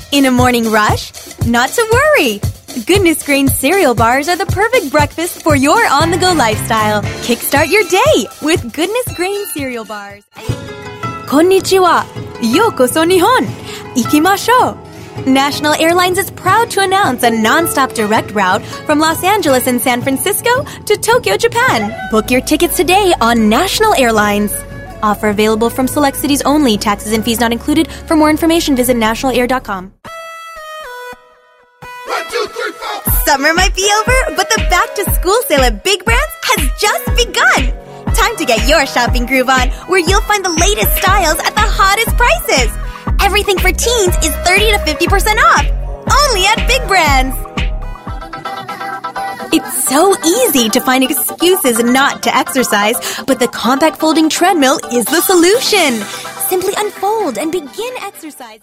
In a morning rush? Not to worry! Goodness Grains cereal bars are the perfect breakfast for your on-the-go lifestyle. Kickstart your day with Goodness Grains cereal bars. Konnichiwa! Yokoso Nihon! Ikimashou! National Airlines is proud to announce a non-stop direct route from Los Angeles and San Francisco to Tokyo, Japan. Book your tickets today on National Airlines. Offer available from select cities only. Taxes and fees not included. For more information, visit nationalair.com. Summer might be over, but the back-to-school sale at Big Brands has just begun. Time to get your shopping groove on, where you'll find the latest styles at the hottest prices. Everything for teens is 30 to 50% off, only at Big Brands. It's so easy to find excuses not to exercise, but the compact folding treadmill is the solution. Simply unfold and begin exercising.